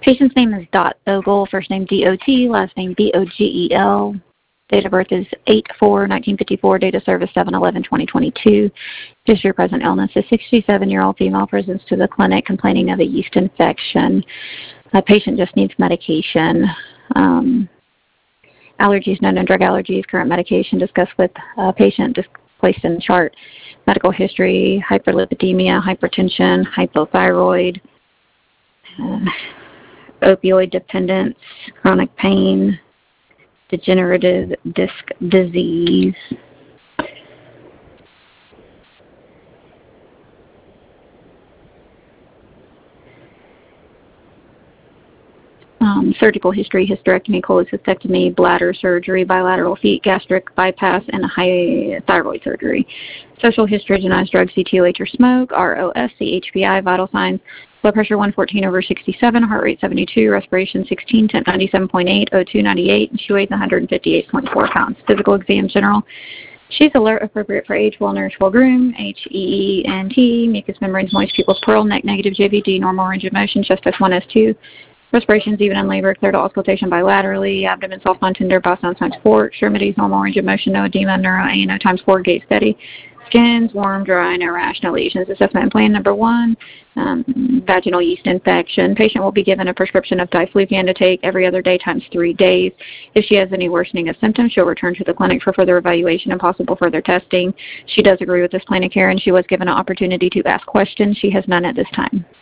Patient's name is Dot Ogle, first name D-O-T, last name B-O-G-E-L. Date of birth is 8/4/1954, date of service 7/11/2022. History of present illness, a 67-year-old female presents to the clinic complaining of a yeast infection. The patient just needs medication. Allergies, known and drug allergies, current medication discussed with patient, just placed in the chart. Medical history, hyperlipidemia, hypertension, hypothyroid, opioid dependence, chronic pain, degenerative disc disease. Surgical history, hysterectomy, cholecystectomy, bladder surgery, bilateral feet, gastric bypass, and high thyroid surgery. Social history, denies drugs, CTOH or smoke, ROS, CHPI, vital signs, blood pressure 114/67, heart rate 72, respiration 16, temp 97.8, O2 98, and she weighs 158.4 pounds. Physical exam general. She's alert, appropriate for age, well-nourished, well-groomed, HEENT, mucous membranes moist, pupils pearl, neck negative, JVD, normal range of motion, chest S1, S2, respirations even in labor, clear to auscultation bilaterally, abdomen soft, non-tender, bow sounds times 4, extremities, normal range of motion, no edema, neuro, ANO times 4, gait steady, skin's warm, dry, no rash, no lesions. Assessment and plan number 1, vaginal yeast infection. Patient will be given a prescription of diflucan to take every other day times 3 days. If she has any worsening of symptoms, she'll return to the clinic for further evaluation and possible further testing. She does agree with this plan of care, and she was given an opportunity to ask questions. She has none at this time.